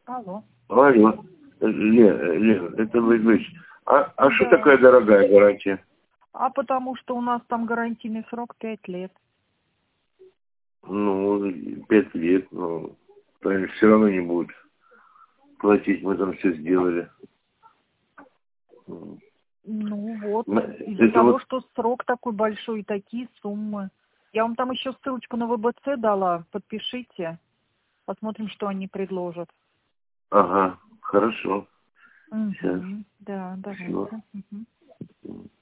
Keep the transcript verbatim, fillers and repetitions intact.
Алло. Алло. Лен, Лен, это вы, вы. А, а что Да. такая дорогая гарантия? А потому что у нас там гарантийный срок пять лет. Ну, пять лет, ну, все равно не будет платить, мы там все сделали. Ну вот, М, из-за Это того, вот, что срок такой большой и такие суммы. Я вам там еще ссылочку на вэ бэ цэ дала. Подпишите. Посмотрим, что они предложат. ага, хорошо. Сейчас, Угу. Да, спасибо. давайте. Угу.